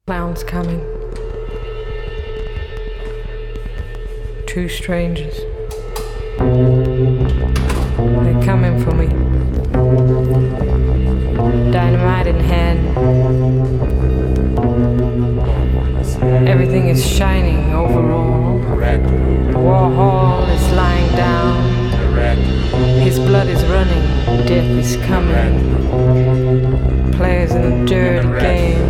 Clowns coming. Two strangers. They're coming for me. Dynamite in hand. Everything is shining overall. Warhol is lying down. His blood is running. Death is coming. Players in a dirty game.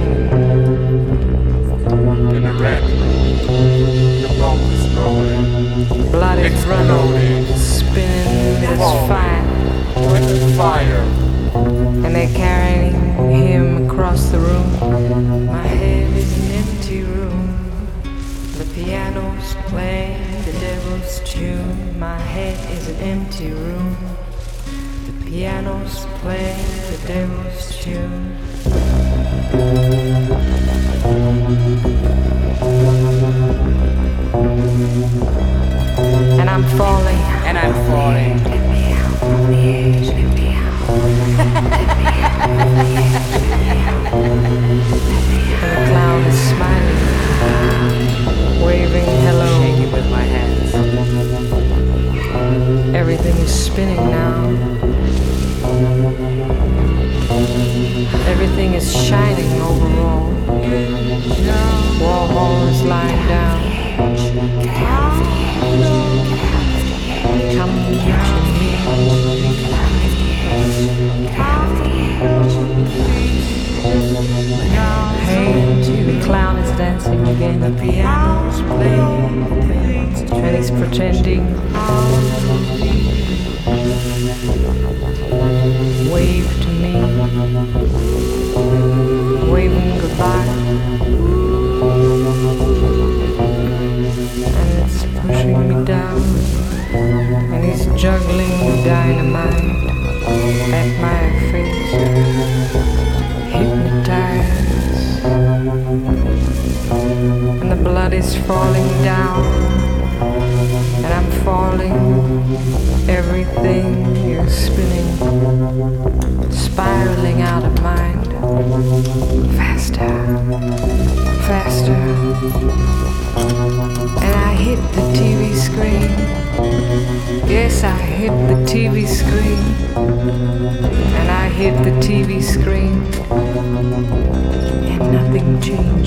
Blood is running, spinning, it's fire. And they're carrying him across the room. My head is an empty room. The piano's playing the devil's tune. My head is an empty room. The piano's playing the devil's tune. And I'm falling. Let me out from the edge. Let me out. And the clown is smiling, waving hello. Shaking with my hands. Everything is spinning now. Everything is shining overall. Warhol is lying down. Come to me. Hey, the clown is dancing again. The piano's playing, and he's pretending. Wave to me, waving goodbye. And it's pushing me down, and he's juggling dynamite at my face, hypnotized. And the blood is falling down, and I'm falling. Everything is spinning, spiraling out of mind. Faster, faster. And I hit the TV screen. Yes, I hit the TV screen. And I hit the TV screen. And nothing changed.